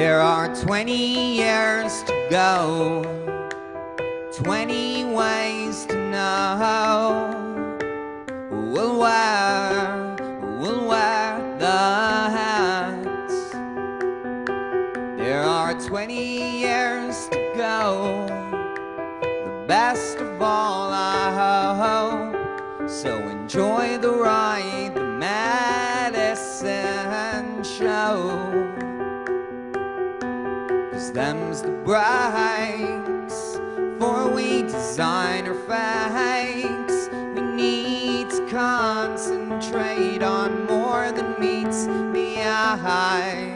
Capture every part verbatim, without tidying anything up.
There are twenty years to go, twenty ways to know. We'll wear, we'll wear the hats. There are twenty years to go, the best of all I hope. So enjoy the ride, the medicine show. Cause them's the breaks, for we design our fakes. We need to concentrate on more than meets the eye.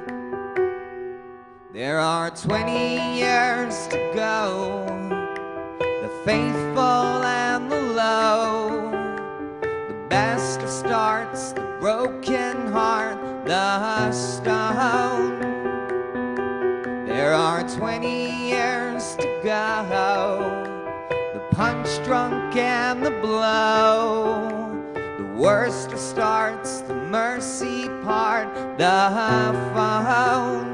There are twenty years to go, the faithful and the low, the best of starts, the broken heart, the stone. There are twenty years to go, the punch drunk and the blow, the worst of starts, the mercy part, the phone.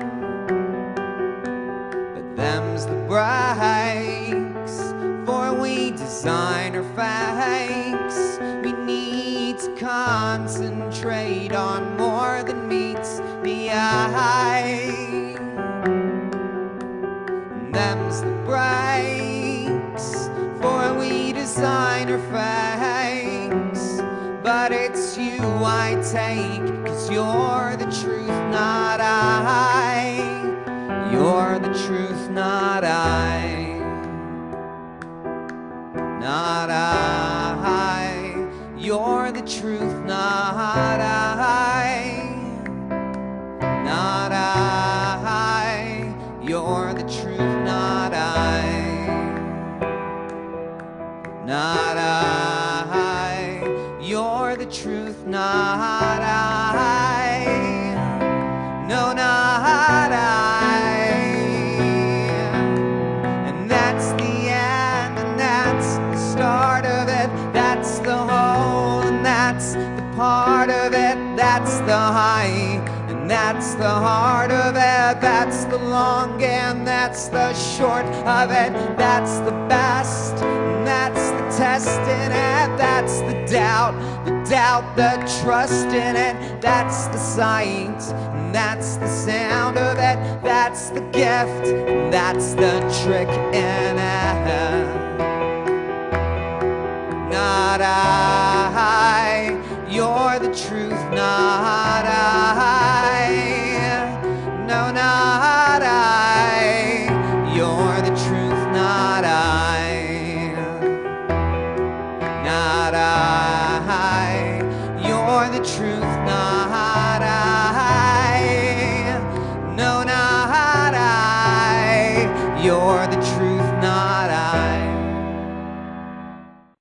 But them's the breaks, for we design our fakes. We need to concentrate on more than meets the eye. Them's the breaks, for we design our fakes. But it's you I take, cause you're the truth, not I. You're the truth, not I. Not I. You're the truth, not I. Not I. You're the truth, not I. Not I. You're the truth, not I. No, not I. And that's the end, and that's the start of it. That's the whole, and that's the part of it. That's the high, and that's the heart of it. That's the long, and that's the short of it. That's the best, and that's the test in it. That's the doubt, the doubt, the trust in it. That's the sight, and that's the sound of it. That's the gift, and that's the trick in it. Not I. You're the truth, not I. No, not I. You're the truth, not I.